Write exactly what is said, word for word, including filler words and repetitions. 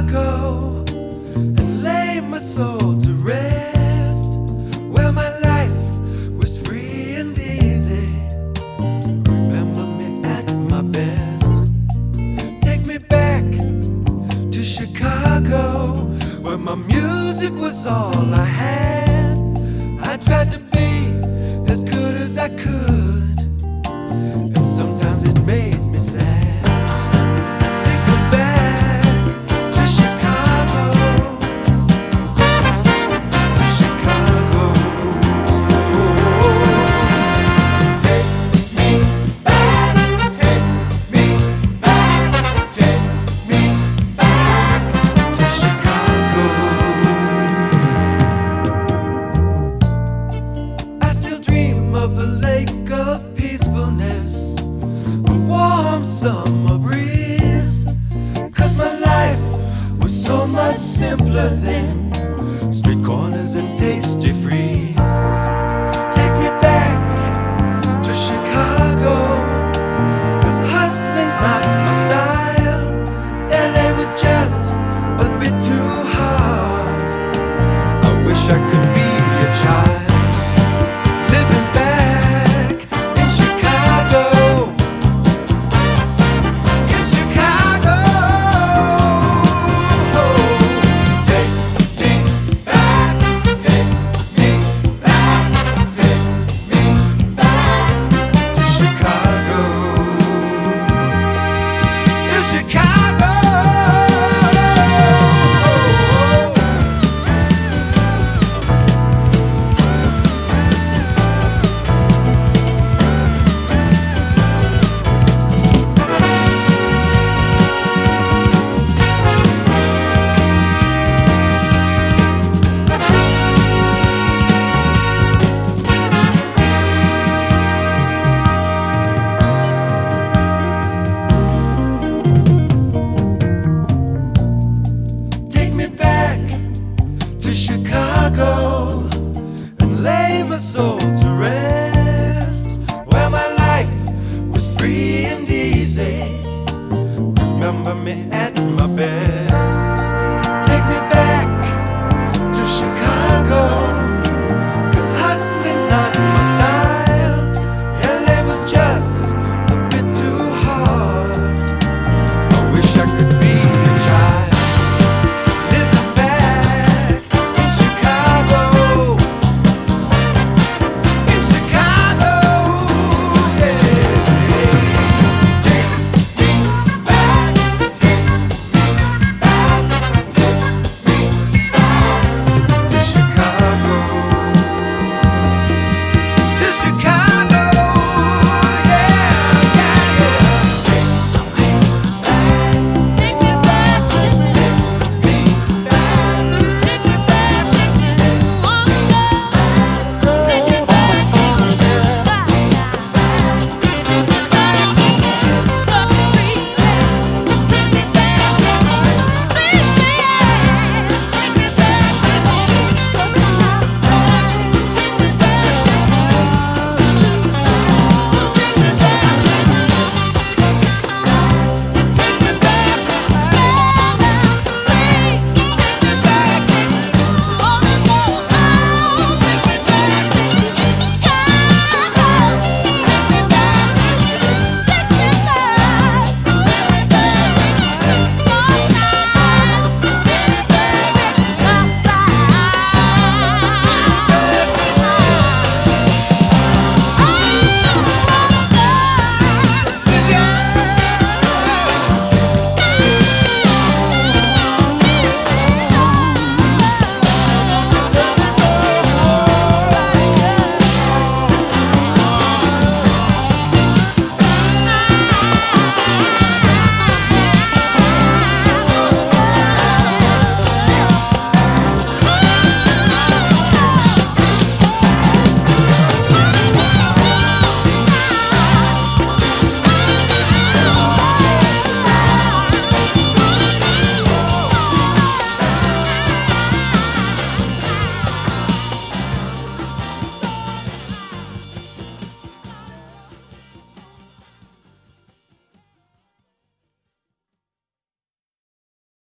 Chicago and lay my soul to rest, where my life was free and easy. Remember me at my best. Take me back to Chicago, where my music was all I had. I tried to be as good as I could, and sometimes it made me sad. Take me back to Chicago, to Chicago. Take me back, take me back, take me back to Chicago. I still dream of the lake of peacefulness, the warm summer breeze, 'cause my life was so much simpler then. Street corners and tasty freeze. Take me back to Chicago, 'cause hustling's not my style. L A was just a bit too hard. I wish I could be a child, living back in Chicago, in Chicago. Take me back, take me back, take me back to Chicago, to Chicago. Take me back to Chicago and lay my soul to rest, where my life was free and easy. Remember me at my best.